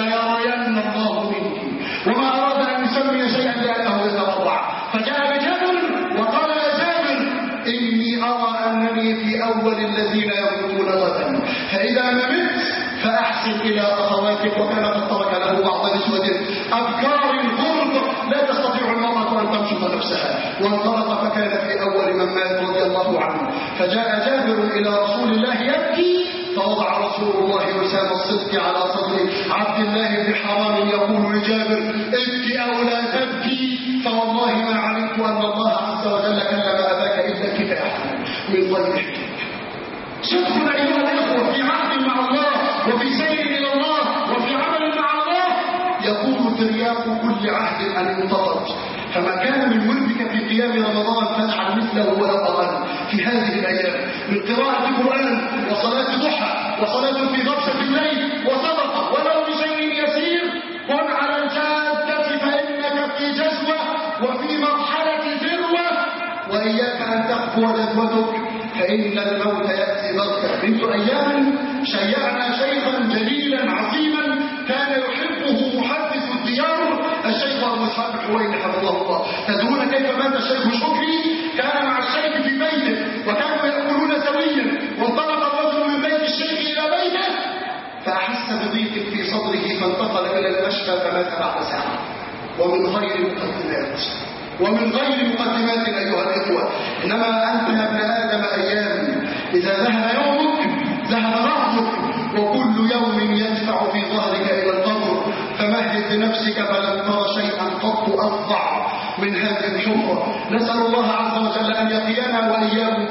S1: ليرين الله مني. وما أراد أن يسمي شيئا لأنه يتوضع فجاء بجابر وقال يا جابر إني أرى أنني في أول الذين يموتون غدا فإذا ما مت فأحسن إلى أخواتك. وكان قد ترك له بعض نسوة أبكار غرب لا تستطيع المرأة أن تنشط نفسها وانطلق فكان في أول من مات رضي الله عنه. فجاء جابر إلى رسول الله يبكي فوضع رسول الله وسام الصدق على صدر عبد الله بن حرام يقول لجابر ابكي أو لا تبكي فوالله ما علمت أن الله عز وجل كلم أباك إلا كفاحا من غير حكمة. صدق أيها الإخوة في عهد مع الله وفي سير إلى الله وفي عمل مع الله يكون ترياق كل عهد أن ينتظر. فما كان من وردك في قيام رمضان فاجعل مثله ولو أقل في هذه الأيام من قراءة القرآن وصلاة ضحى وصلاة في غفشة الليل وصدقة ولو بشيء يسير. كن على الجادة فإنك في جزوة وفي مرحلة ذروة، وإياك أن تخفو جدوتك فإن الموت يأتي بغتة. منذ أيام شيعنا شيخا جليلا عظيما كان يحبه محدث الديار الشيخ أبو إسحاق الحويني حفظه الله. تدرون كيف مات الشيخ شكري؟ كان مع الشيخ في بيته وكانوا يأكلون سويا، وانطلق الرجل من بيت الشيخ إلى بيته فأحس بضيق في صدره فانتقل إلى المشفى فمات بعد ساعة ومن غير مقدمات ومن غير مقدمات أيها الإخوة. إنما أنت يا ابن آدم أيام، إذا ذهب يومك ذهب رهضك، وكل يوم يدفع في ظهرك إلى القبر. فمهد لنفسك فلن ترى شيئا قط أفظع من هذه الحفرة. نسأل الله عز وجل أن يقينا وإياكم